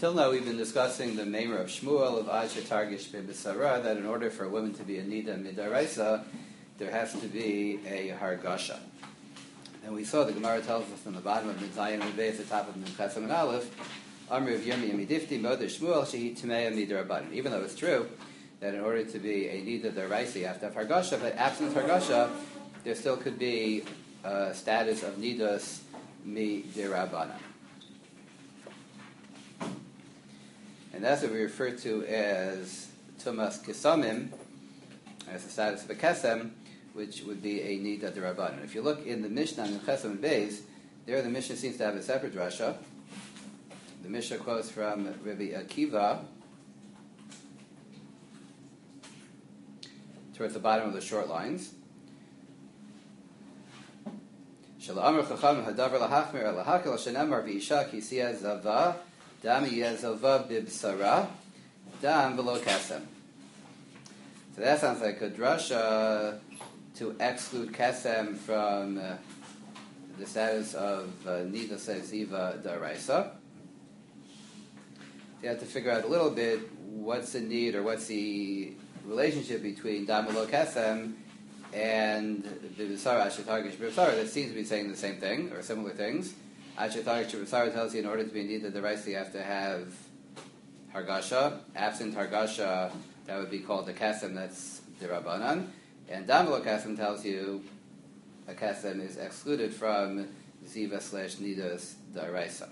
Until now, we've been discussing the Meimer of Shmuel of Asher Targish B'Bisara, that in order for a woman to be a Nida Midaraisa, there has to be a Hargasha. And we saw the Gemara tells us on the bottom of Mizayin and Beis, at the top of Memchesam and Aleph, Amr of Yirmi Amidifti, Moder Shmuel, Shehi Tmei Midarabanan. Even though it's true that in order to be a Nida Daraisa, you have to have Hargasha, but absent Hargasha, there still could be a status of Nidas Midarabanan. And that's what we refer to as Tumas Kesamim, as the status of a Kesem, which would be a Nida D'Rabbanan. If you look in the Mishnah in Chesam and Beis, there the Mishnah seems to have a separate drasha. The Mishnah quotes from Rabbi Akiva towards the bottom of the short lines. Shalom Chacham Hadavar Lahachmir Lahakil Shenamar V'Isha Kisiyah Zava Dam Yezova Bibsara Dam V'Lo Kesem. So that sounds like a drasha to exclude Kesem from the status of Nida Ziva Daraisa. You have to figure out a little bit what's the need or what's the relationship between Dam V'Lo Kesem and Bibsara Ashetargish Bibsara. That seems to be saying the same thing or similar things. Ashetargish Bibsara tells you in order to be Nida Daraisa you have to have Hargasha. Absent Hargasha, that would be called the Kesem, that's D'Rabbanan. And Dam V'Lo Kesem tells you a Kesem is excluded from Ziva / Nidas Daraisa.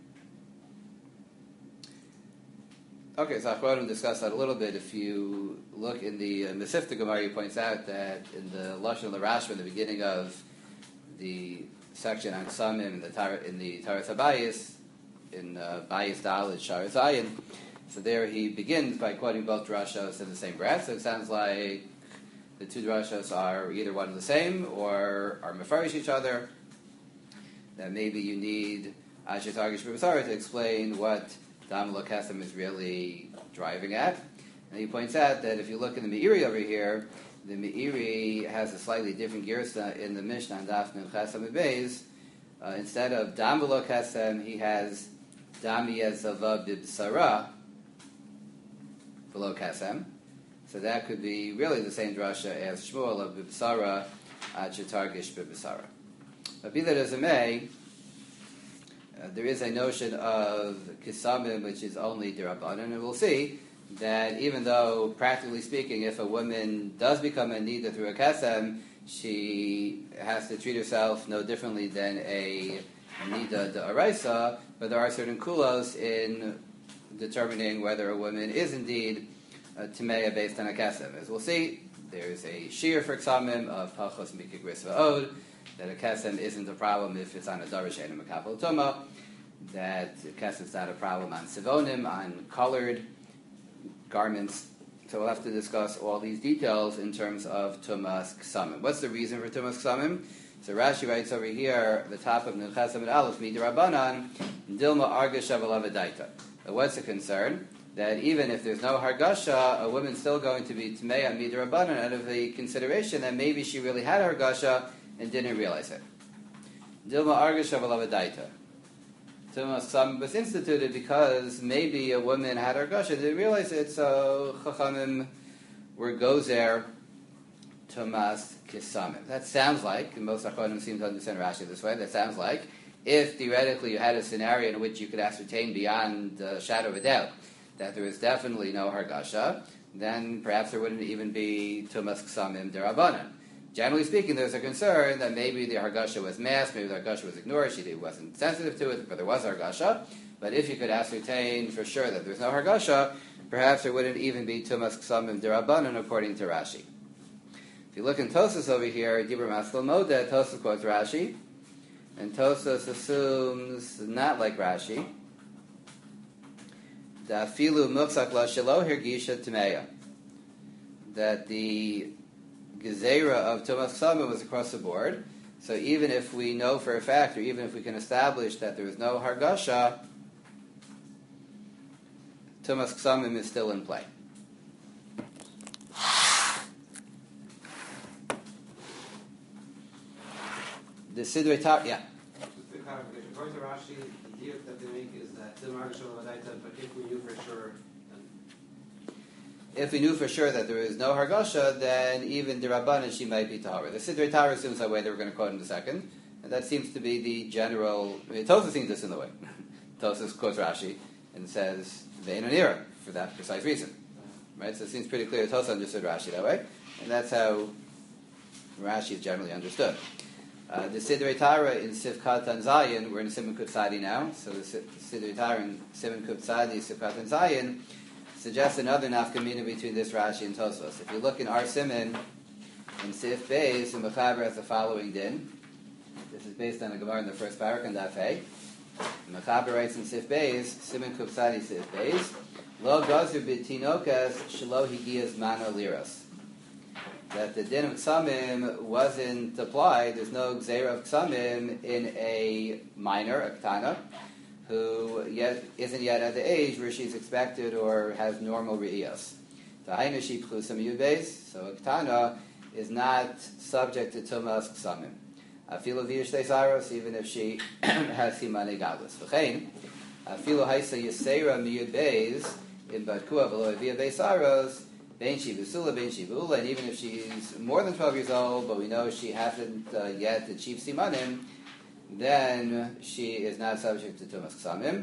Okay, so Achronim discussed that a little bit. If you look in the Mesivta Gemara, he points out that in the Lashon of the Rashba, in the beginning of the section on Ksamim in the Taras HaBayis, in Bayis Daled Shar Zayin, so there he begins by quoting both drashos in the same breath. So it sounds like the two drashos are either one and the same or are mefarish each other. That maybe you need Asher Targish B'Bisara to explain what Dam V'Lo Kesem is really driving at. And he points out that if you look in the Meiri over here, the Meiri has a slightly different girsa in the Mishnah and Daf Memchesam and Beis. Instead of Dam V'Lo Kesem, he has Dam Yezava B'Bisara V'Lo Kesem. So that could be really the same drasha as Shmuel of B'Bisara Asher Targish B'Bisara. But be that as it may, there is a notion of Kisamim which is only D'Rabbanan, and we'll see that even though, practically speaking, if a woman does become a Nida through a Kesem, she has to treat herself no differently than a Nida D'Araisa, but there are certain kulos in determining whether a woman is indeed Timeya based on a Kesem. As we'll see, there's a shear for Ksamim of Pachos Mikik Gris V'Od, that a Kesem isn't a problem if it's on a Darash and a Makapel Toma, that Kesem's not a problem on Sivonim, on colored garments. So we'll have to discuss all these details in terms of Tumas Ksamim. What's the reason for Tumas Ksamim? So Rashi writes over here, the top of Nechesam and Aleph, Midrabanan, Dilma Argasha V'Lavadaita. What's the concern? That even if there's no Hargasha, a woman's still going to be Tmeya Midrabanan out of the consideration that maybe she really had Hargasha and didn't realize it. Dilma Argasha V'Lavadaita. Tumas Ksamim was instituted because maybe a woman had Hargasha and didn't realize it, so Chachamim were gozer Tumas Kesamim. That sounds like, and most Achronim seem to understand Rashi this way, that sounds like, if theoretically you had a scenario in which you could ascertain beyond the shadow of a doubt that there is definitely no Hargasha, then perhaps there wouldn't even be Tumas Ksamim D'Rabbanan. Generally speaking, there's a concern that maybe the Hargasha was masked, maybe the Hargasha was ignored, she wasn't sensitive to it, but there was Hargasha. But if you could ascertain for sure that there's no Hargasha, perhaps there wouldn't even be Tumas Ksamim D'Rabbanan according to Rashi. If you look in Tosas over here, Dibur Maskal Modeh, Tosas quotes Rashi, and Tosas assumes, not like Rashi, that Filu Muksak La Shelo Hirgisha Tmeya, that the Gezerah of Tumas Ksamim was across the board. So even if we know for a fact, or even if we can establish that there is no Hargasha, Tumas Ksamim is still in play. The Sidrei Tar, yeah. According to Rashi, diuk that they make is that the Margash Adaita, but if we knew for sure, then if we knew for sure that there is no Hargasha, then even the Rabbanan she might be Tahara. The Sidrei Tahara assumes that way that we're going to quote in a second, and that seems to be the general. Tosafos seems this in the way. Tosafos quotes Rashi and says Ve'enonira for that precise reason, right? So it seems pretty clear Tosafos understood Rashi that way, and that's how Rashi is generally understood. The Sidrei Tahara in Sivkat and Zayin, we're in Simon Kut Sadi now, so the Sidrei Tahara in Simon Kut Sadi, Sivkat and Zayin, suggests another nafkamina between this Rashi and Tosfos. If you look in our Simon, in Sif Beis, the Mechaber has the following din. This is based on a Gemara in the first parak and Daf Hey. Mechaber writes in Sif Beis, Simon Kut Sadi Sif Beis, Lo gazu b'tinokas shelo higiyas mana liras. That the din of ksamim wasn't applied. There's no gzeira of ksamim in a minor, a ketana, who isn't yet at the age where she's expected or has normal re'iyas. So a ketana is not subject to tumas ksamim. Afilu v'yishtei saros, even if she has simanei gadlus. V'chein, afilu haisa yisera miyud beis in batkua v'lo v'ya beis saros. Ben she v'sula, ben she v'ula, and even if she's more than 12 years old, but we know she hasn't yet achieved simanim, then she is not subject to tumas ksamim.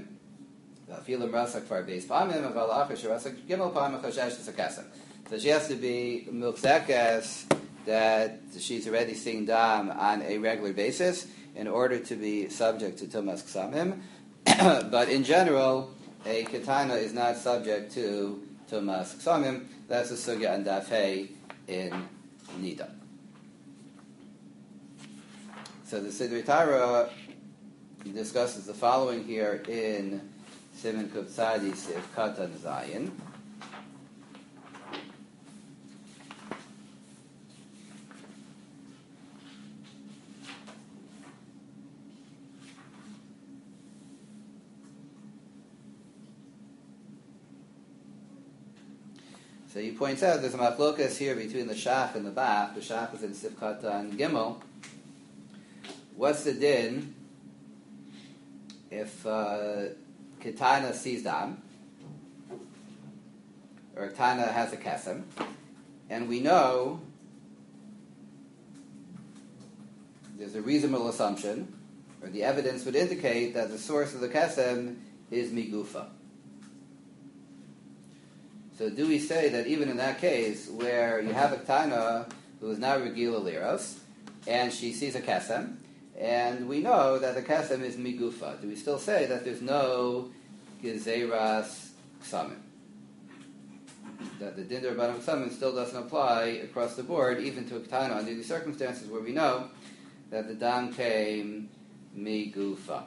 So she has to be milkzekas, that she's already seeing dam on a regular basis in order to be subject to tumas ksamim. But in general, a ketana is not subject to tumas ksamim. That's the sugya and Daf Hey in Nida. So the Sidrei Tahara discusses the following here in Siman Kuf Tzadi Sif Katan Zayin. So he points out there's a machlokas here between the shach and the bach. The shach is in Sifkat and Gimel. What's the din if Ketana sees dam, or Ketana has a kesem, and we know there's a reasonable assumption, or the evidence would indicate that the source of the kesem is migufa. So do we say that even in that case, where you have a Ketana who is now Regila Liros, and she sees a Kesem, and we know that the Kesem is Migufa, do we still say that there's no Gezeras Ksamim? That the Din Rabbanan Ksamim still doesn't apply across the board, even to a Ketana, under these circumstances where we know that the Dam came Migufa.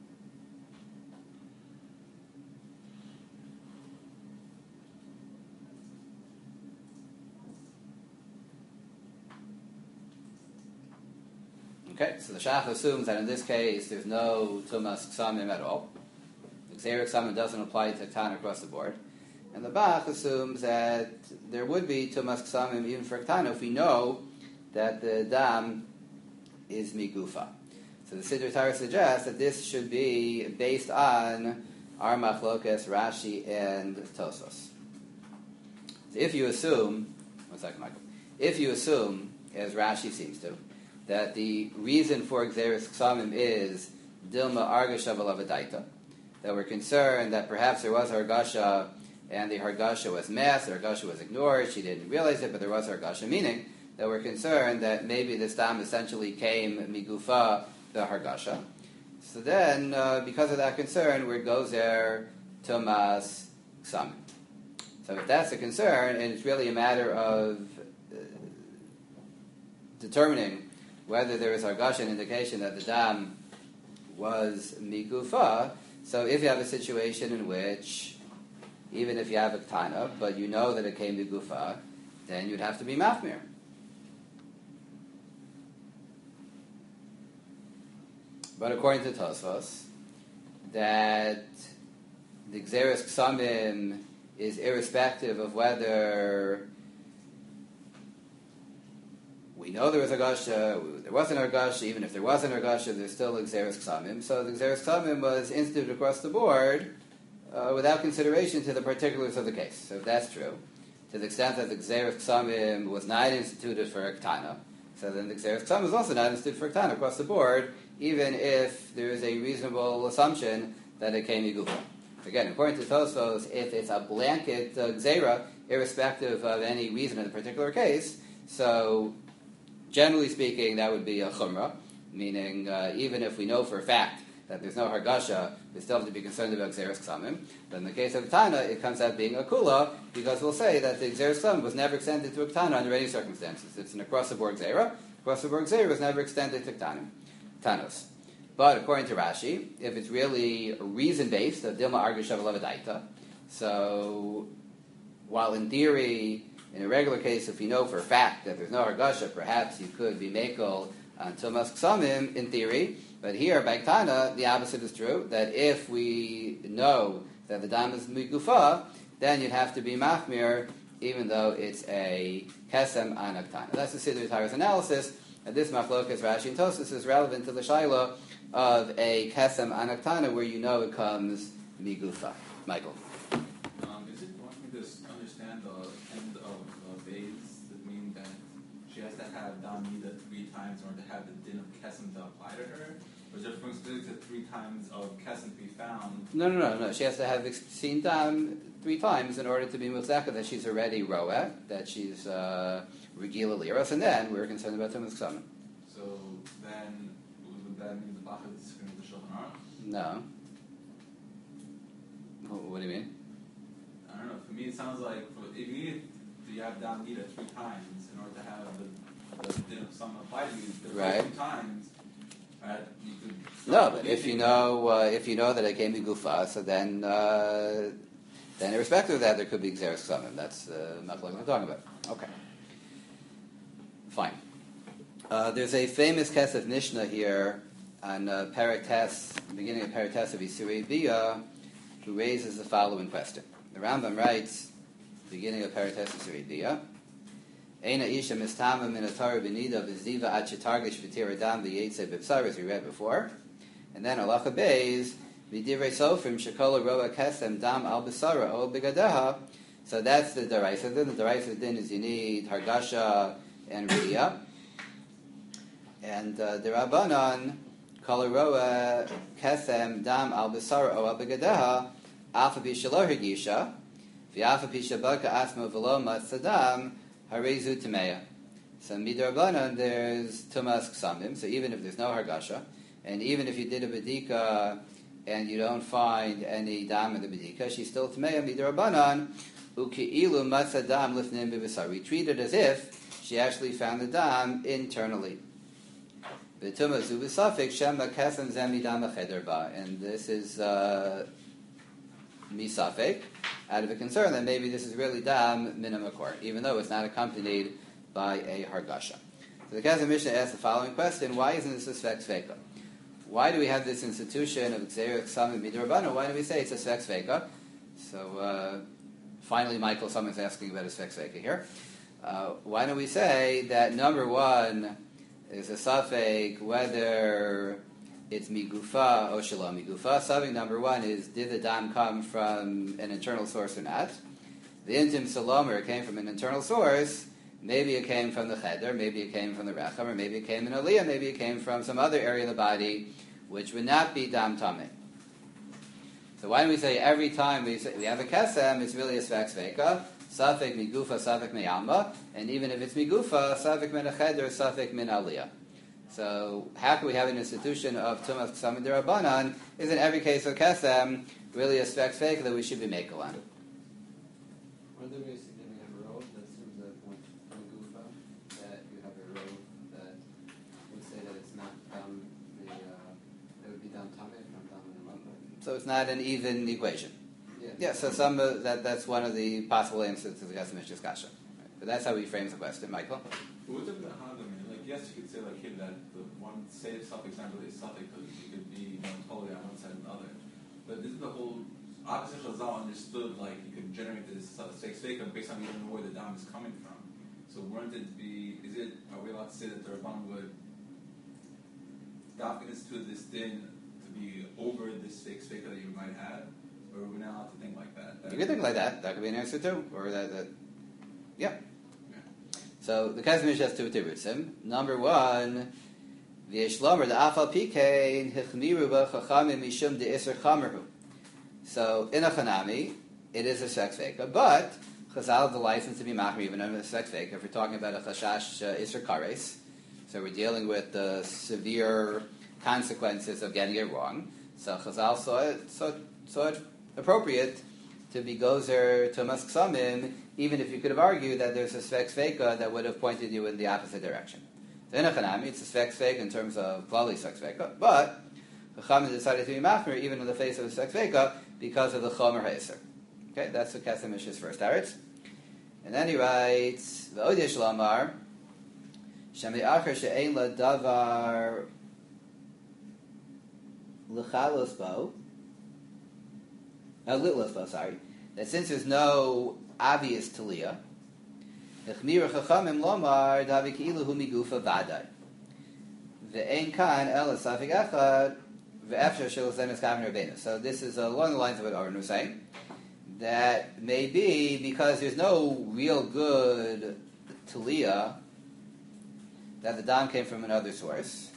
Okay, so the Shach assumes that in this case there's no Tumas Ksamim at all. The Gzeira Ksamim doesn't apply to Ketana across the board. And the Bach assumes that there would be Tumas Ksamim even for Ketana if we know that the Dam is Migufa. So the Sidrei Tahara suggests that this should be based on our Machlokas, Rashi, and Tosfos. So if you assume, one second, Michael, if you assume, as Rashi seems to, that the reason for Gzeres Ksamim is Dilma Argasha V'Lavadaita, that we're concerned that perhaps there was Hargasha and the Hargasha was masked, the Hargasha was ignored, she didn't realize it, but there was Hargasha, meaning that we're concerned that maybe this Dam essentially came Migufa the Hargasha. So then, because of that concern, we're Gozer Tumas Ksamim. So if that's a concern, and it's really a matter of determining whether there is Hargasha, an indication that the Dam was Migufa. So if you have a situation in which, even if you have a Ketana, but you know that it came Migufa, then you'd have to be Machmir. But according to Tosfos, that the Gzeres Ksamim is irrespective of whether we know there was a gasha, there wasn't a gasha, even if there wasn't a gasha, there's still a Xeris Ksamim. So the Xeris Ksamim was instituted across the board without consideration to the particulars of the case. So if that's true, to the extent that the Xeris Ksamim was not instituted for a Ktana, so then the Xeris Ksamim was also not instituted for a Ktana across the board, even if there is a reasonable assumption that it came Yigufa. Again, according to Tosfos, if it's a blanket Xera, irrespective of any reason in the particular case, so generally speaking, that would be a Chumrah, meaning even if we know for a fact that there's no Hargasha, we still have to be concerned about Xeris Ksamim. But in the case of Tana, it comes out being a Kula, because we'll say that the Xeris Ksamim was never extended to a Ktana under any circumstances. It's an across-the-board Xera. Across-the-board Xera was never extended to Ktanos. But according to Rashi, if it's really reason-based, a Dilma Argashav Levadaita, so while in theory, in a regular case, if you know for a fact that there's no Hargasha, perhaps you could be Mekel on Tumas Ksamim, in theory. But here, by Ktana, the opposite is true, that if we know that the dam is Migufa, then you'd have to be Machmir, even though it's a Kesem on a Ktana. That's the Siddur Tara's analysis, and this Machlokas, Rashi, and Tosfos is relevant to the Shaila of a Kesem on a Ktana, where you know it comes Migufa. Michael. Is it want me to understand the end of Bays that mean that she has to have Dam Nida 3 times in order to have the din of Kesem to apply to her? Or is there for instance 3 times of Kesem to be found? No. She has to have seen Dam 3 times in order to be Muzaka, that she's already Roa, that she's Regila Liros, and then we're concerned about Tumas Ksamim. So then, would that mean the Bachar is going to the Shulchan Aruch? No. What do you mean? I don't know. For me, it sounds like if you have Dam Nida 3 times in order to have the din of some apply to you, the Right. 3 times. You could No, but if you know that it came to Gufa, so then irrespective of that, there could be Xeris Ksamim. That's not what we're talking about. Okay. Fine. There's a famous Kesef Mishnah here on Perek Tes, the beginning of Perek Tes of Yisurei Bia, who raises the following question. The Rambam writes, beginning of Perek Tes Yisurei Bia, Eina isha mistama min atar benida v'ziva ad shetargish v'tir adam v'yetze b'psar, as we read before. And then halacha beis v'divrei sofrim shekola roa kesem dam al b'sara o b'gadeha. So that's the deraisa. Then the deraisa din is you need hargasha and riyah. And the rabbanon kola roa kesem dam al b'sara o b'gadeha afa b'shalo hergisha v'afa b'shabaka asma v'lo matzadam Harezu Tameya. So Midrabanan, there's Tumas Ksamim, so even if there's no Hargasha, and even if you did a Bedika and you don't find any Dam in the Bedika, she's still Tameya Midrabanan, Uki'ilu Matza Dam Lifnim Bibisar. We treat it as if she actually found the Dam internally. V'tuma Zubisafik Shema Kesem Zemi Dam Achederba. And this is Misafik, out of a concern that maybe this is really Dam Minamakor, even though it's not accompanied by a Hargasha. So the Kesef Mishnah asks the following question: why isn't this a Sfek Sveka? Why do we have this institution of Xeris Ksamim Midrabana? Why do we say it's a Sfek Sveka? So finally, Michael, someone's asking about a Sfek Sveka here. Why don't we say that number one is a Safek whether it's migufa or shalom migufa. Subbing number one is, did the dam come from an internal source or not? The intim salomer came from an internal source. Maybe it came from the cheder, maybe it came from the racham, or maybe it came in aliyah, maybe it came from some other area of the body, which would not be dam tameh. So why don't we say every time we have a kesem, it's really a svek sveka, safek migufa, safek meyama, and even if it's migufa, safek min a cheder, safek min aliyah. So how can we have an institution of Tumas Ksamim Derabanan? Is in every case of Kesem really a spec fake that we should be makel on? Wouldn't there be a significant road that seems that when Gufa, that you have a road that would say that it's not dam that would be dam tameh from dam and So it's not an even equation. Yeah. So that's one of the possible answers to the Kesem Mishnah's kasha. Right. But that's how he frames the question, Michael. What's up with the Hanadam? Like, yes, you could say like here that the one safe suffix not really a suffix because you could be totally on one side and the other. But isn't the whole opposite Chazal understood like you could generate this stakes fake based on you don't know where the dam is coming from? So So wouldn't it be? Are we allowed to say that the Rabban would dock this to this din to be over this fake that you might have, or are we not allowed to think like that? You could think like that. That could be an answer too, or yeah. So the Kesef Mishnah has two tirutzim. Number one, v'yeshlomer the afal pikein hichmiru b'chachamim mishum de'isr chamerhu. So in a chanami, it is a sex veka, but Chazal have the license to be machmir even in a sex veka. If we're talking about a chashash isr kares, so we're dealing with the severe consequences of getting it wrong. So Chazal saw it appropriate to be gozer to masksamim, even if you could have argued that there's a sfek sveka that would have pointed you in the opposite direction. So in a chanami, it's a sfek sveka in terms of klali sfek sveka, but Chachamim decided to be machmir even in the face of a sfek sveka because of the chomer ha'isr. Okay, that's the Kesef Mishnah's first aretz. And then he writes, V'od yesh lomar, Shemi acher she'ein la davar l'chalos bo, litlos bo, sorry, that since there's no obvious taliyah, Echmir chachamim lomar davi ki'ilu hu migufa vadai. Ve'ein kan el safik echad ve'efshar shel zemes kaven rabbeinu. So this is along the lines of what Aaron was saying, that maybe because there's no real good taliyah that the dam came from another source.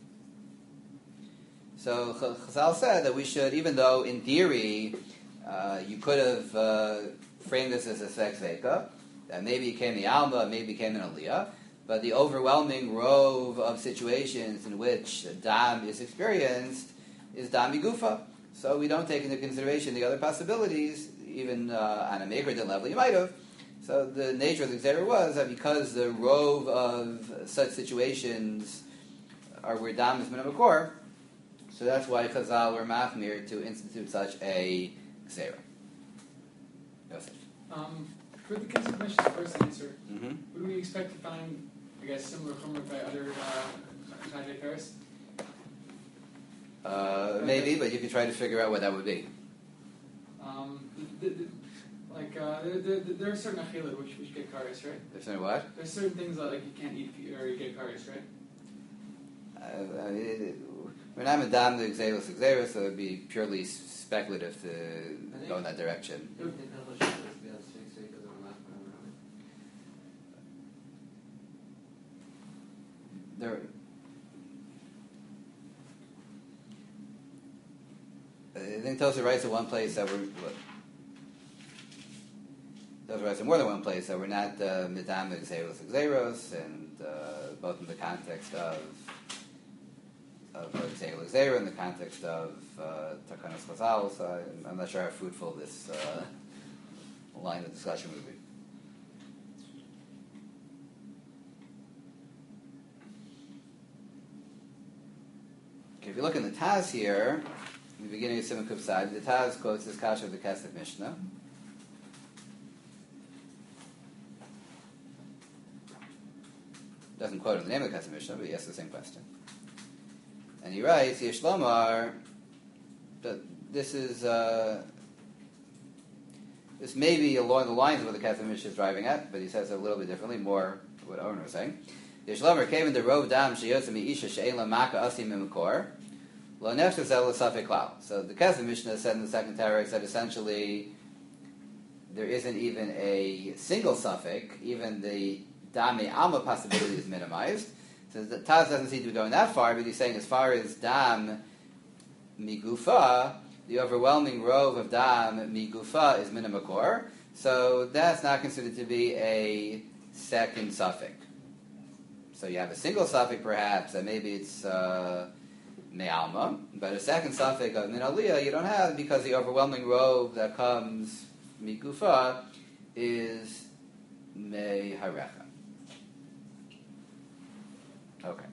So Chazal said that we should, even though in theory you could have framed this as a sex veka, that maybe it came the alma, maybe it came an aliyah, but the overwhelming rove of situations in which dam is experienced is dam migufa. So we don't take into consideration the other possibilities, even on a Megrdin level you might have. So the nature of the Xera was that because the rove of such situations are where dam is minimum core, so that's why Chazal were machmir to institute such a Xera. Yosef. For the Kesef Mishnah's first answer, would we expect to find, I guess, similar chumrah by other Chayvei Paris? Maybe, but you could try to figure out what that would be. There are certain achilah which get kares, right? There's no what? There's certain things that you can't eat or you get kares, right? We're not madam the Xeros, so it would be purely speculative to go in that direction. I think Tosa writes in one place that Tosa writes in more than one place that we're not midam Xeros, and both in the context of Xeros, in the context of Takanos Chazal. So I'm not sure how fruitful this line of discussion would be. Okay, if you look in the Taz here, in the beginning of Simon Kuf Side, the Taz quotes this kasha of the Kesef Mishnah. Doesn't quote in the name of the Kesef Mishnah, but he asks the same question. And he writes, Yesh Lomar, that this may be along the lines of what the Kesef Mishnah is driving at, but he says it a little bit differently, more what Oren was saying. Yesh Lomar came in the rov dam sheyotza mi'isha she'en la maka asim mimkor. So the Kesef Mishnah said in the second teretz that essentially there isn't even a single suffix, even the dame alma possibility is minimized. So the Taz doesn't seem to be going that far, but he's saying as far as dam migufa, the overwhelming rove of dam migufa is minimakor, so that's not considered to be a second suffix. So you have a single suffix perhaps, and maybe it's me'alma, but a second suffix of min aliyah you don't have because the overwhelming rove that comes migufa is me harecha. Okay.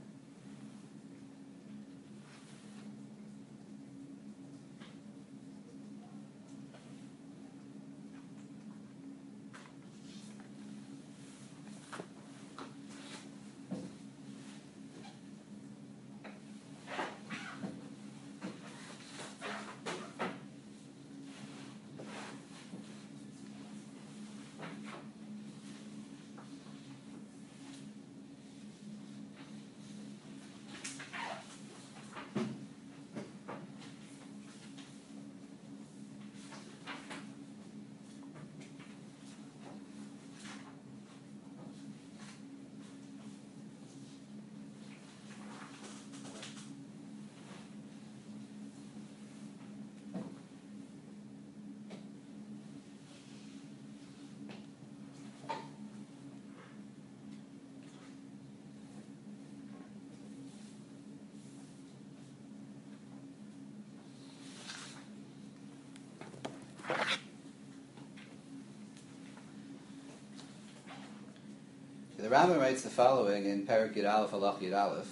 The Rambam writes the following in Perek Yud Aleph Halach Yud Aleph.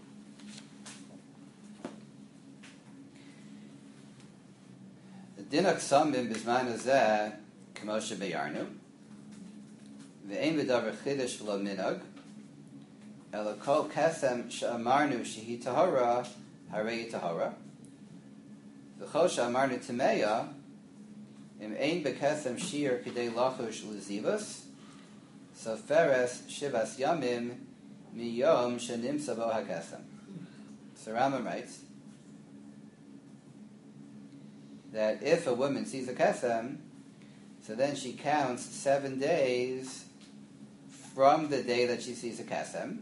Dinak Samim Bizman Hazeh K'moshe Beyarnu Ve'ein V'davar Chidish V'lo Minog Ela Kol Kesem She'amarnu Shehi Tahora Harei Tahora V'chol She'amarnu Timeya Im Ein Bekesem Shir K'dei Lachush L'zivas Soferes Shivas Yamim Miyom Shenimsa Bo HaKesem. So Rambam writes that if a woman sees a kesem, so then she counts 7 days from the day that she sees a kesem.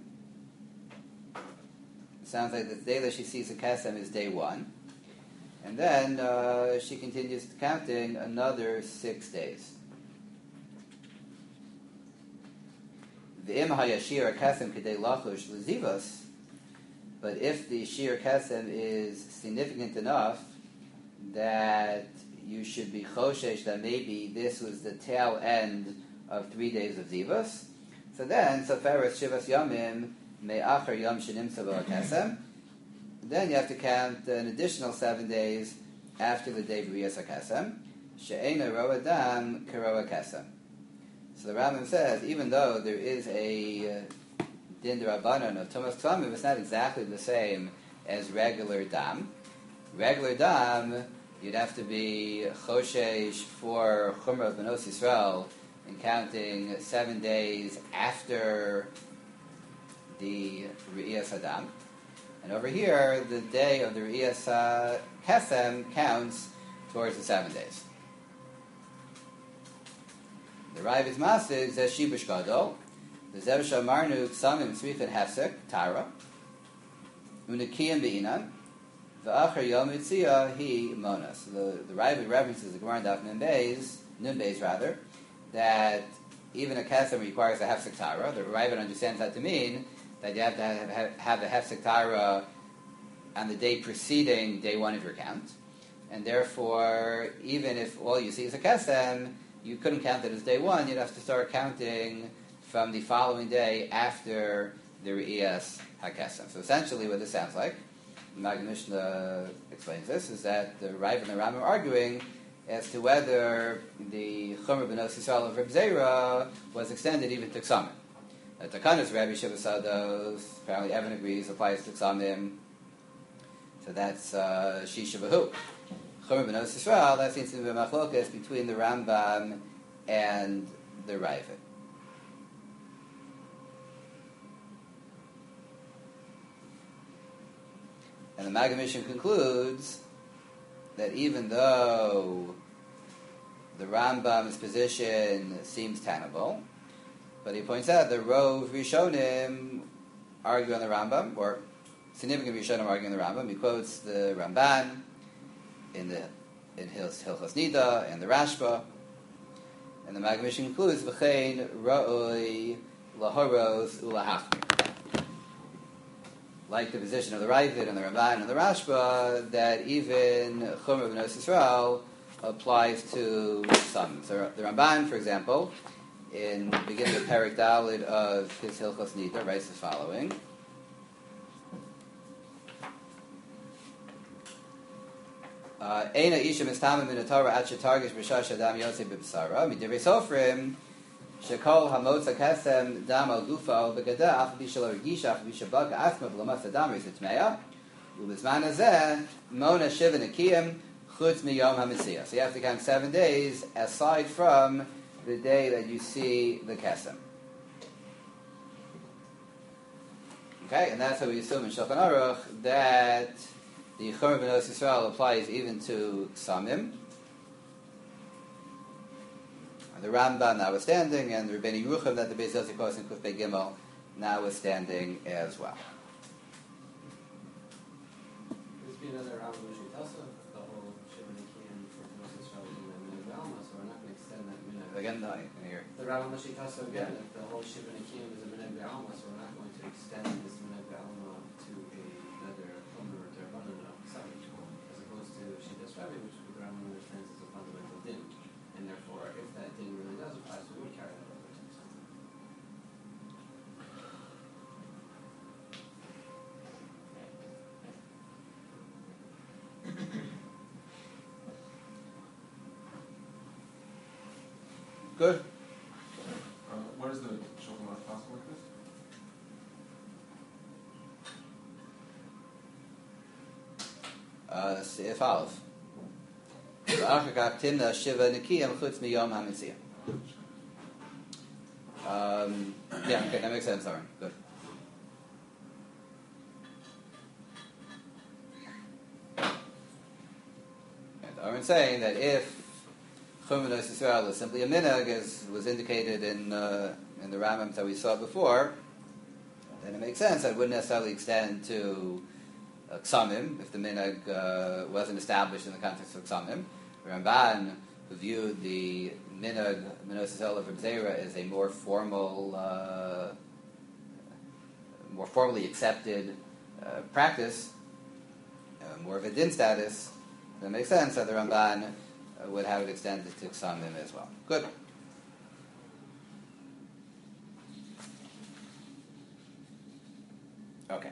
It sounds like the day that she sees a kesem is day 1. And then she continues counting another 6 days. V'im hayashir kesem k'dei lachush l'zivos, but if the shir kesem is significant enough that you should be choshesh that maybe this was the tail end of 3 days of zivos, so then Soferes Shivas Yamim Me'achar Yom Shenimsa Bo HaKesem, then you have to count an additional 7 days after the day B'riyas HaKesem, She'ena Ro Adam K'Ro HaKesem. So the Rambam says, even though there is a din d'Rabbanan of Tumas Ksamim, it's not exactly the same as regular dam. Regular dam, you'd have to be choshesh for Chumrah of Benos Yisrael and counting 7 days after the Re'iyas Adam. And over here, the day of the Re'iyas Kesem counts towards the 7 days. The Rav Masig says Shibush Gadol, the Zev Shamarnu Ksamim Tzrichet Hefsek, Tara, Unakiyim Be'inan, the Achar Yom Yitzia He Monas. So the Rav references the Gemara in Daf Nun Beis rather, that even a Kesem requires a Hefsek Tara. The Rav understands that to mean that you have to have a Hefsek Tara on the day preceding day 1 of your count. And therefore, even if all you see is a Kesem, you couldn't count it as day 1, you'd have to start counting from the following day after the Re'iyas HaKesem. So essentially what this sounds like, the Maggid Mishnah explains this, is that the Rav and the Rambam are arguing as to whether the Chumrah Benos Yisrael of Reb Zera was extended even to Ksamim. The Takanas Rabbi Shiva Sados, apparently Evan agrees, applies to Ksamim, so that's Shisha V'hu. Chumrah Benos Yisrael, that seems to be a machlokas between the Rambam and the Rav. And the Maggid Mishnah concludes that even though the Rambam's position seems tenable, but he points out the Rov Rishonim argue on the Rambam, or significant Rishonim argue on the Rambam. He quotes the Ramban in Hilchos Nida and the Rashba, and the Maggid Mishnah concludes v'chein ra'oi lahoros ulahachmir. Like the position of the Ravid and the Ramban and the Rashba, that even Chumrah Benos Yisrael applies to some. So the Ramban, for example, in the beginning of Perek Daled of his Hilchos Nida, writes the following. Eina isha mistamim min haTorah at shetargish b'shash adam yosei b'b'sara midivrei sofrim shekol hamotza kesem dam al gufa al begada af b'shel argisha af b'shabaka asma v'lamas adam reis etmeya u'b'zman hazeh mona shiva nekiyim chutz miyom hamitziyah. So you have to count 7 days aside from the day that you see the kesem. Okay, and that's how we assume in Shulchan Aruch that the Chumrah Benos Yisrael applies even to Ksamim. The Rambam notwithstanding, and the Rebbeinu Yerucham that the Beis Yosef quotes in Kuf Pei Gimel notwithstanding as well. There's been another Rambam Mishitasa, the whole Shiva Nikiyim for Benos Yisrael in the Minhag Alma, so we're not going to extend that Minhag. Again, no, in here. The Rambam Mishitasa again, if the whole Shiva Nikiyim is a Minhag Alma, so we're not going to extend this Minhag Alma to another Chumrah or Terabbanan of Ksamim, as opposed to Shitas Rabbi, which the Rambam understands as a fundamental din. And therefore, if that din really does apply, so we would carry that over to Ksamim. Good. Where is the Shulchan Aruch possible like this? As follows. V'achar kach timna shiva nikiyam chutz miyom hamitziyah. Yeah, okay, that makes sense, Aaron. Good. And Aaron's saying that if Chumash Yisrael is simply a minhag, as was indicated in the Rambam that we saw before, then it makes sense that it wouldn't necessarily extend to Ksamim, if the minhag wasn't established in the context of Ksamim. Ramban viewed the minhag Menos Yisrael of Zera as a more formally accepted practice, more of a din status. That makes sense that the Ramban would have it extended to Ksamim as well. Good. Okay.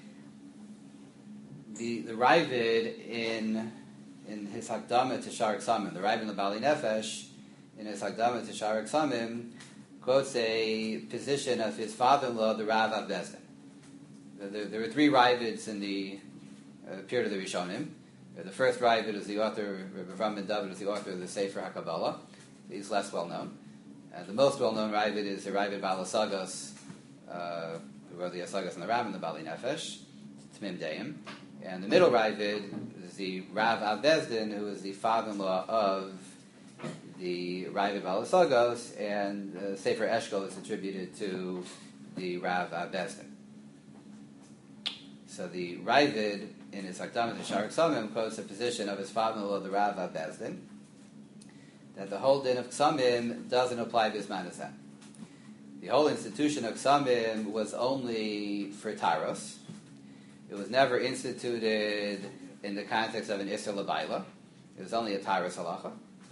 The Ravid in his Hakdama to Shar Ksamim, the Ravid in the Bali Nefesh, in his Hakdama to Shar Ksamim, quotes a position of his father-in-law, the Rav of Bezdin. There were three Ravids in the period of the Rishonim. The first Ravid is the author, Rabbi Avram ben David is the author of the Sefer HaKabbalah. He's less well known. The most well known Ravid is the Ravid Baal Asagos, who wrote the Asagos and the Ram in the Bali Nefesh, Tmim Deim. And the middle Ravid is the Rav of Bezdin, who is the father-in-law of the Ravid Baal Asagos, and Sefer Eshkol is attributed to the Rav of Bezdin. So the Ravid, in his Hakdama to Shar Ksamim, quotes a position of his father-in-law, the Rav of Bezdin, that the whole din of Ksamim doesn't apply to Bisman Hashem. The whole institution of Ksamim was only for Taros. It was never instituted in the context of an Isser L'Baila. It was only a Taros halacha.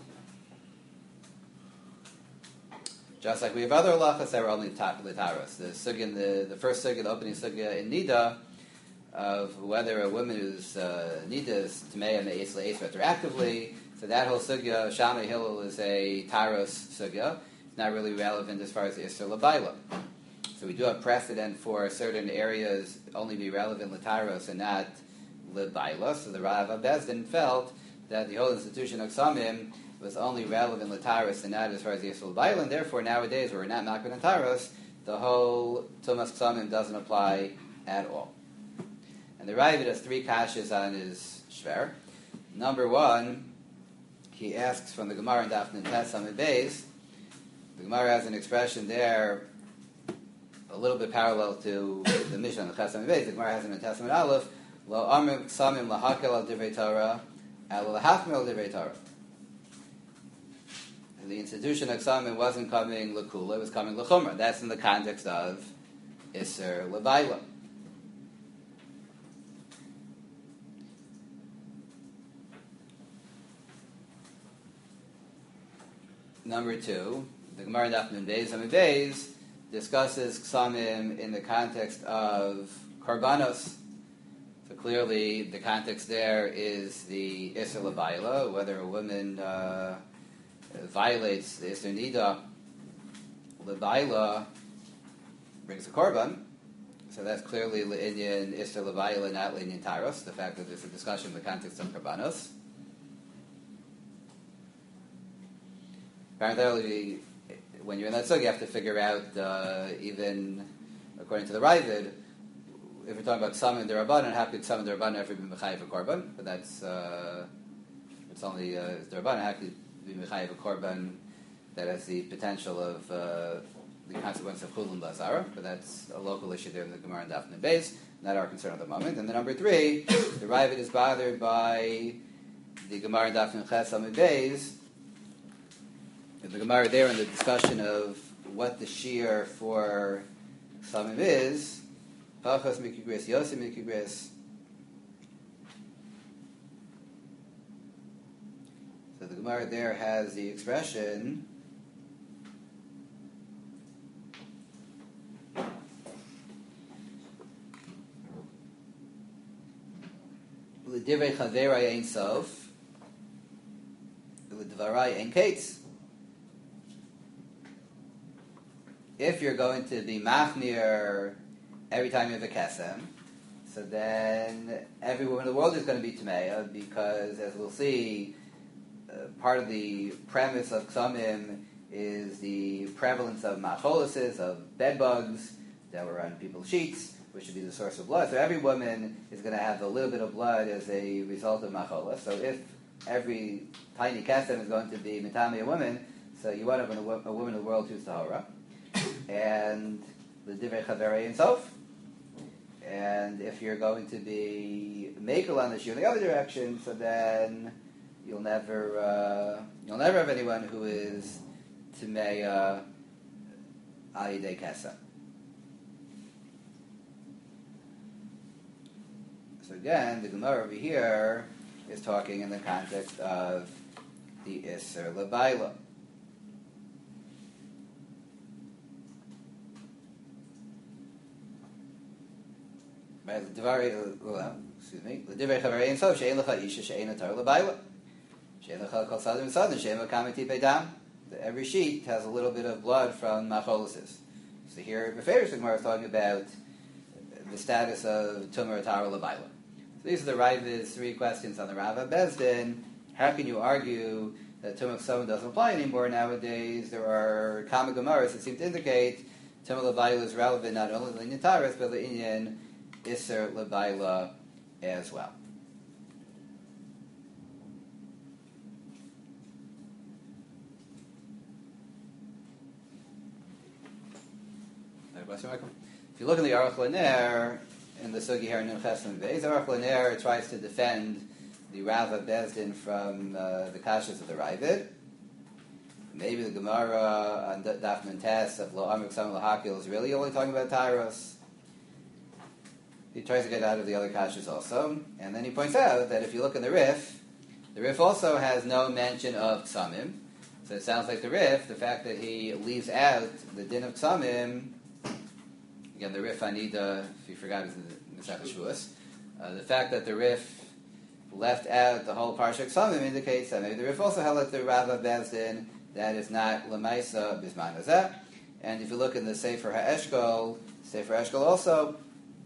Just like we have other halachas that were only L'Taros. The first sugya, the opening sugya in Nida, of whether a woman who's Nida is Tamei and Me'es Le'es retroactively. So that whole sugya, Shammai Hillel, is a Taros sugya. It's not really relevant as far as the Isser L'Baila. So we do have precedent for certain areas only be relevant L'Taros and not L'Baila. So the Rav of Bezdin felt that the whole institution of Ksamim was only relevant L'Taros and not as far as the Isser L'Baila, and therefore nowadays where we're not Makbid and Taros, the whole Tumas Ksamim doesn't apply at all. And the Ravid has three kashas on his shver. Number one, he asks from the Gemara in Daf Tes Amud Beis. The Gemara has an expression there a little bit parallel to the Mishnah in the Tes Amud Beis. The Gemara has in Tes Amud Aleph, Lo Amrim Ksamim Lahakel Al Divrei Torah, Al Lahachmir Al Divrei Torah. The institution of Ksamim wasn't coming L'Kula, it was coming L'Chumra. That's in the context of Isser L'Baila. Number two, the Gemara in Daf Amud Beis discusses Ksamim in the context of Karbanos. So clearly, the context there is the Isser L'Baila, whether a woman violates the Isser Nida, L'Baila brings a Korban. So that's clearly L'Inyan Isser L'Baila, not L'Inyan Taros, the fact that there's a discussion in the context of Karbanos. Apparently, when you're in that sugya, you have to figure out, even according to the Ravid, if we're talking about Ksamim D'Rabbanan, how could Ksamim D'Rabbanan ever be Mechayev a Korban? But that's, it's only D'Rabbanan, how could be Mechayev a Korban that has the potential of the consequence of Chulun Lazara? But that's a local issue there in the Gemara and Daf Amud Beis, not our concern at the moment. And then number three, the Ravid is bothered by the Gemara and Daf Amud Beis. The Gemara there in the discussion of what the shear for Ksamim is, Pachas Mikigris, Yosim Mikigris. So the Gemara there has the expression L'divrei Chaverai Ein Sof, L'dvarai Ein Kates. if you're going to be machmir every time you have a kesem, so then every woman in the world is going to be Tameya, because, as we'll see, part of the premise of Ksamim is the prevalence of macholisis, of bed bugs that were on people's sheets, which should be the source of blood. So every woman is going to have a little bit of blood as a result of macholis. So if every tiny kesem is going to be mitami a woman, so you want to have a woman in the world who's tahora. And the divrei chaverei and sof. And if you're going to be makel on the shoe in the other direction, so then you'll never have anyone who is Tameya al yidei kesem. So again, the Gemara over here is talking in the context of the Isser L'Baila. Excuse me. L'divrei chavarei ein sof she'en lecha isha she'en atar l'baila. She'en lecha kol sadin sadin she'en makam tipei dam. Every sheet has a little bit of blood from macholisis. So here, Beferish Gemara is talking about the status of tumor atar l'baila. So these are the Ravid's three questions on the Rava Bezdin. How can you argue that tumor Ksamim doesn't apply anymore nowadays? There are Kama Gemaras that seem to indicate tumor l'baila is relevant not only to the Taras, but the Inyan Isser L'Baila as well. If you look in the Aruch LaNer, in the Sugi here in Nun Chesem Beis, the Aruch LaNer tries to defend the Rava Bezdin from the Kashas of the Ravid. Maybe the Gemara on Daf Mentes of Lo Amrik Sam L'Hakil is really only talking about Tyros. He tries to get out of the other kashas also, and then he points out that if you look in the Rif also has no mention of Ksamim. So it sounds like the Rif, the fact that he leaves out the din of Ksamim, again the Rif Anida, if you forgot, is in the Masechet Shavuos. The fact that the Rif left out the whole parsha Ksamim indicates that maybe the Rif also held like the Rava Bezdin, that is not Lamaisa Bisman Hazeh. And if you look in the Sefer HaEshkol also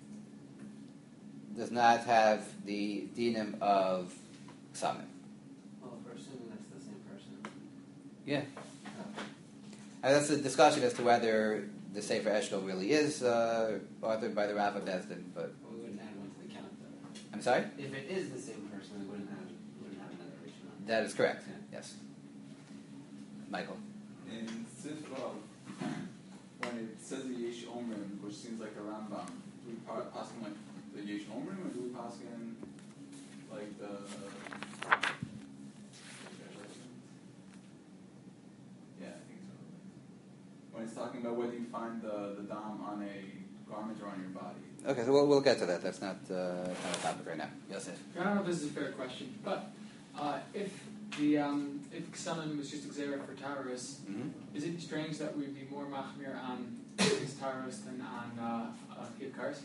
does not have the dinim of Ksamim. Well, if we're assuming that's the same person. Yeah. And that's a discussion as to whether the Sefer Eshkol really is authored by the Rava Bezdin, but... Well, we wouldn't add one to the count, though. I'm sorry? If it is the same person, we wouldn't have another Rishon. That is correct, Yeah. yes. Michael? In Sifra, when it says the Yesh Omrim, which seems like a Rambam, do we pass him like the Yesh Omrim, or do we pass him like the... Yeah, I think so. When it's talking about whether you find the dam on a garment or on your body. Okay, so we'll get to that. That's not a topic right now. Yosef? I don't know if this is a fair question, but if Ksamim was just a Xera for Taurus, is it strange that we'd be more machmir on his Taurus than on Yivkars?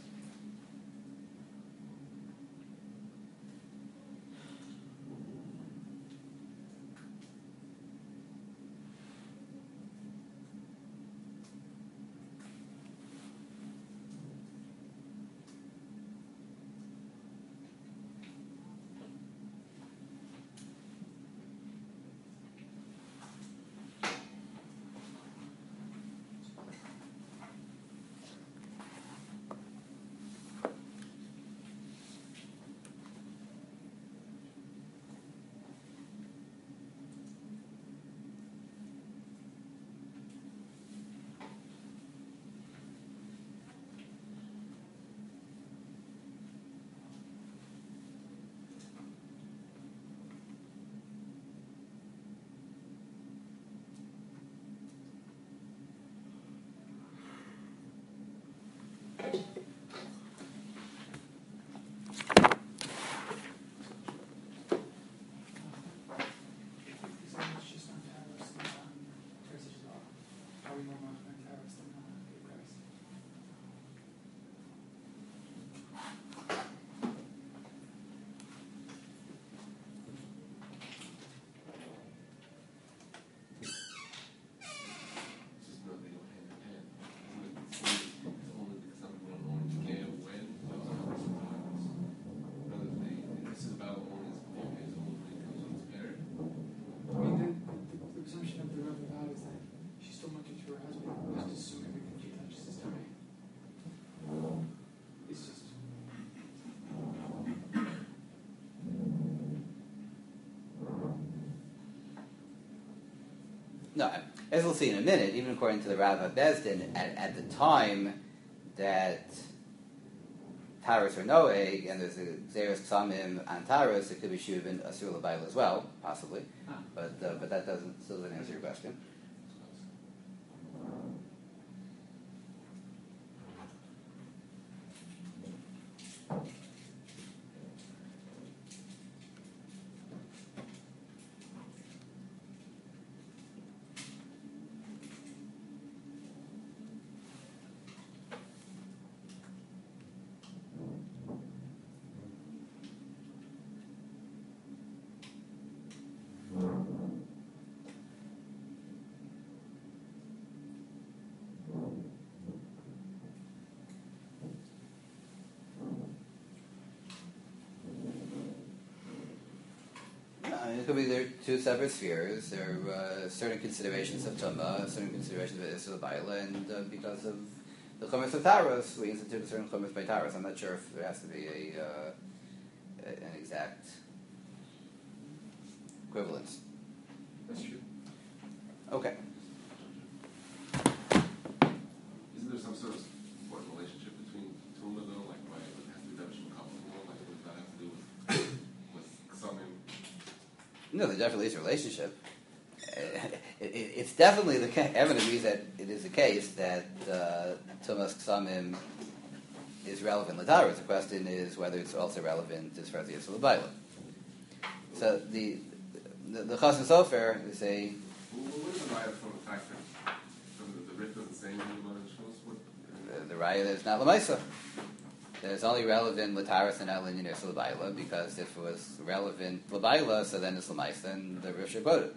No, as we'll see in a minute, even according to the Rav Bezdin, at the time that Taurus or Noeg, and there's a Xeris Ksamim and Taurus, it could be Shuvin Asur L'Bayil as well, possibly. But that still doesn't answer your question. It could be there are two separate spheres. There are certain considerations of Tumah, certain considerations of Isra Baila, and because of the Chumash of Taros, we institute a certain Chumash by Taros. I'm not sure if there has to be an exact equivalence. That's true. Okay. Isn't there some sort of important relationship between Tumah, though? Like, why it has to be Devishim Kaplan? Like, what does that have to do with Ksamim? No, there definitely is a relationship. It's definitely the case. Everyone agrees that it is the case that Tumas Ksamim is relevant Lataris. The question is whether it's also relevant as far as the Yisrael Baila. So the Chasam Sofer is a. What is the raya from the fact that the Rit doesn't say anything about it? The raya is not Lamaisa. It's only relevant Lataris and not Linyan Yisrael Baila, because if it was relevant Labaila, so then it's Lamaisa, and the Rish quoted.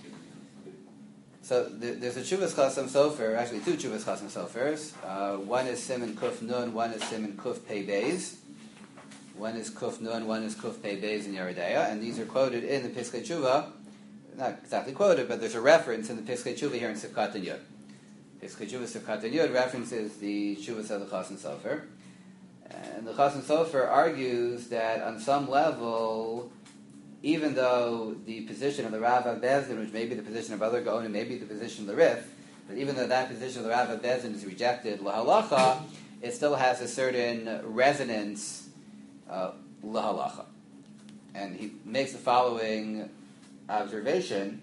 So there's a Chuvas Chasam Sofer, actually two Chuvas Chasam Sofers. One is Siman Kuf Nun, one is Siman Kuf Pei Beis. One is Kuf Nun, one is Kuf Pei Beis in Yeridea, and these are quoted in the Piskei Tshuva. Not exactly quoted, but there's a reference in the Piskei Tshuva here in Sivkat and Yud. Piskei Tshuva Sivkat and Yud references the Chuvas of the Chasam Sofer. And the Chasam Sofer argues that on some level, even though the position of the Rav Bezdin, which may be the position of other Gaonim, may be the position of the Rif, but even though that position of the Rav Bezdin is rejected lahalacha, it still has a certain resonance lahalacha. And he makes the following observation,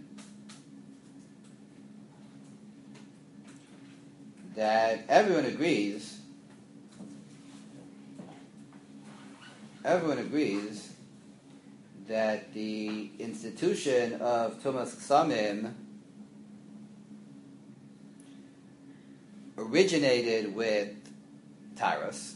that everyone agrees that the institution of Tumas Ksamim originated with Taros.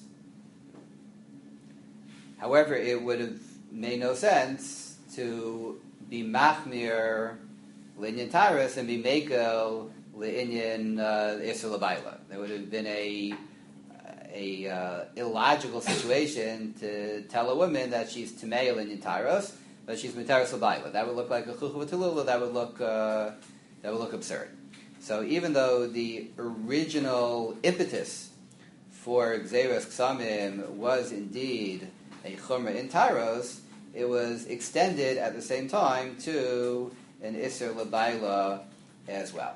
However, it would have made no sense to be Machmir Linyan Taros and be Mekel Linyan Isra Labaila. There would have been a illogical situation to tell a woman that she's Tamei Linyan Taros, but she's Mitaros Labaila. That would look like a Chuchu V'Talula. That would look absurd. So even though the original impetus for Xeris Ksamim was indeed a Chumrah in Taros, it was extended at the same time to an Isser Labaila as well.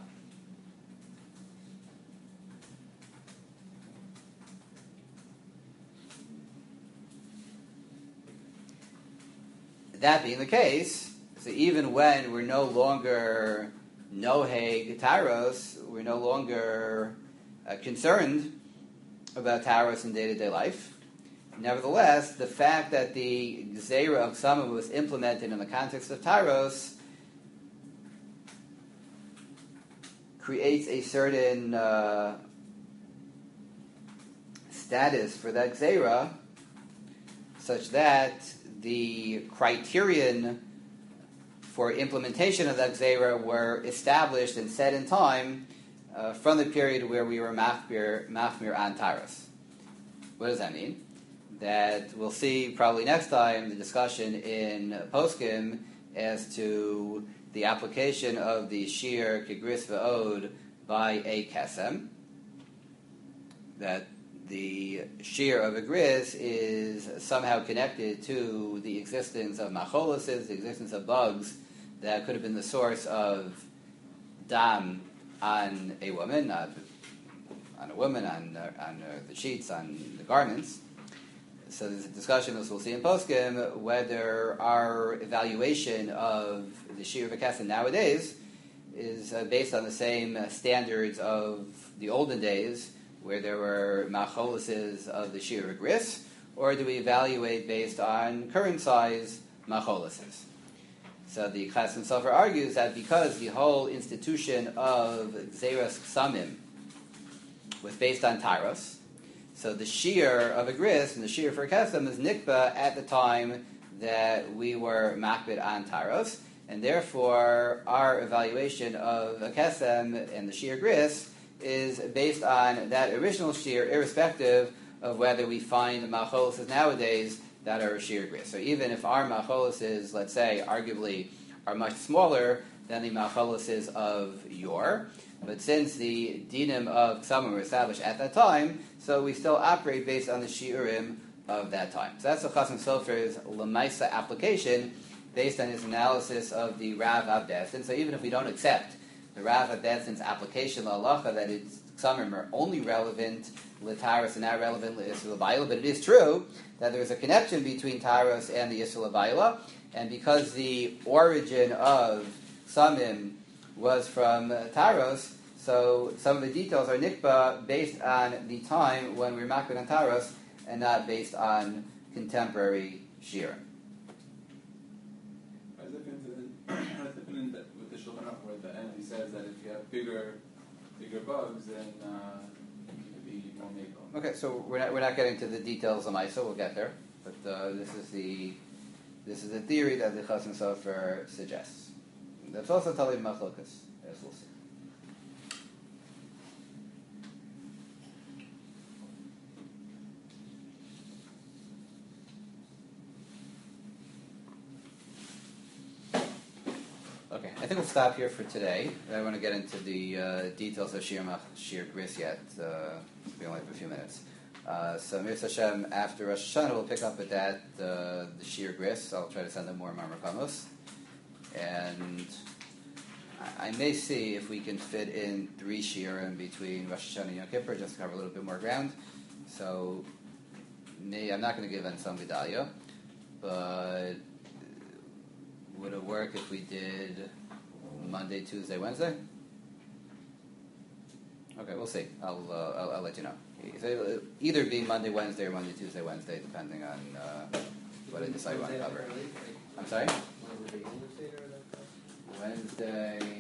That being the case, so even when we're no longer Noheg Taros, we're no longer concerned about Taros in day-to-day life. Nevertheless, the fact that the Gzeira of Ksamim was implemented in the context of Taros creates a certain status for that Gzeira, such that the criterion for implementation of that Gzeira were established and set in time from the period where we were Machmir on Taros. What does that mean? That we'll see probably next time the discussion in Poskim as to the application of the Shir Kigris V'od by a Kesem. That the Shir of a Gris is somehow connected to the existence of macholases, the existence of bugs that could have been the source of dam on a woman, on the sheets, on the garments. So there's a discussion, as we'll see in Poskim, whether our evaluation of the Shir V'Kesem nowadays is based on the same standards of the olden days, where there were macholises of the Shir V'Gris, or do we evaluate based on current size macholises? So the Chasam Sofer argues that because the whole institution of Gzeras Ksamim was based on Taros, so the shear of a gris and the shear for a kesem is nikba at the time that we were makbid on Taros, and therefore our evaluation of a kesem and the shear gris is based on that original shear, irrespective of whether we find macholises nowadays that are a shear gris. So even if our macholises, let's say, arguably are much smaller than the macholises of yore, but since the dinim of Ksamim were established at that time, so we still operate based on the shiurim of that time. So that's the Chasam Sofer's Lemaisa application based on his analysis of the Rav Avdesin. So even if we don't accept the Rav Avdesin's application la'alacha that its Ksamim are only relevant l'taros and not relevant l'Yisra l'Bayla, but it is true that there is a connection between Taros and the Yisra l'Bayla, and because the origin of Ksamim was from Taros, so some of the details are nikba based on the time when we're makbid on Taros and not based on contemporary shira. How does it fit in with the Shulchan Aruch where at the end he says that if you have bigger bugs, then it could be more makel? Okay, so we're not getting to the details of Maisa. We'll get there, but this is the theory that the Chasam Sofer suggests. That's also Talib Machlokas, as we'll see. Okay, I think we'll stop here for today. I don't want to get into the details of Shir Gris yet. We only have a few minutes. So Mir Hashem, after Rosh Hashanah, we'll pick up at that, the Shir Gris. I'll try to send them more Marmar Pamos. And I may see if we can fit in 3 shiurim between Rosh Hashanah and Yom Kippur, just to cover a little bit more ground. So, I'm not going to give Ensam Gedalia, but would it work if we did Monday, Tuesday, Wednesday? Okay, we'll see. I'll let you know. So it'll either be Monday, Wednesday, or Monday, Tuesday, Wednesday, depending on what I decide I want to cover. I'm sorry? Wednesday.